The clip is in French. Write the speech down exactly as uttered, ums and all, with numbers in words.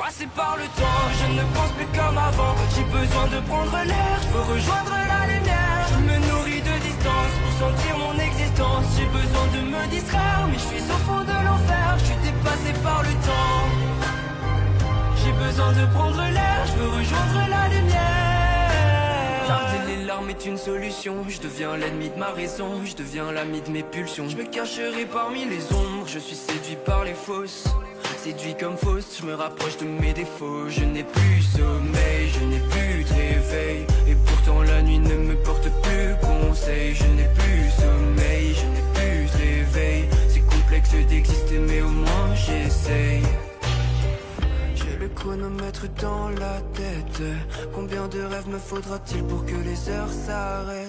Passé par le temps, je ne pense plus comme avant. J'ai besoin de prendre l'air, je veux rejoindre la lumière. Je me nourris de distance pour sentir mon existence. J'ai besoin de me distraire, mais je suis au fond de l'enfer. Je suis dépassé par le temps. J'ai besoin de prendre l'air, je veux rejoindre la lumière. Garder les larmes est une solution. Je deviens l'ennemi de ma raison, je deviens l'ami de mes pulsions. Je me cacherai parmi les ombres, je suis séduit par les fausses. Séduit comme fausse, je me rapproche de mes défauts. Je n'ai plus sommeil, je n'ai plus de réveil. Et pourtant la nuit ne me porte plus conseil. Je n'ai plus sommeil, je n'ai plus de réveil. C'est complexe d'exister mais au moins j'essaye. J'ai le chronomètre dans la tête. Combien de rêves me faudra-t-il pour que les heures s'arrêtent?